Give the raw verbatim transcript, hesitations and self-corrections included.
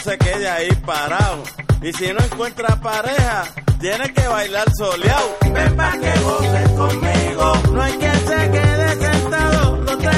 se quede ahí parado. Y si no encuentra pareja, tiene que bailar soleado. Ven pa' que goces conmigo, no hay que se quede sentado, no te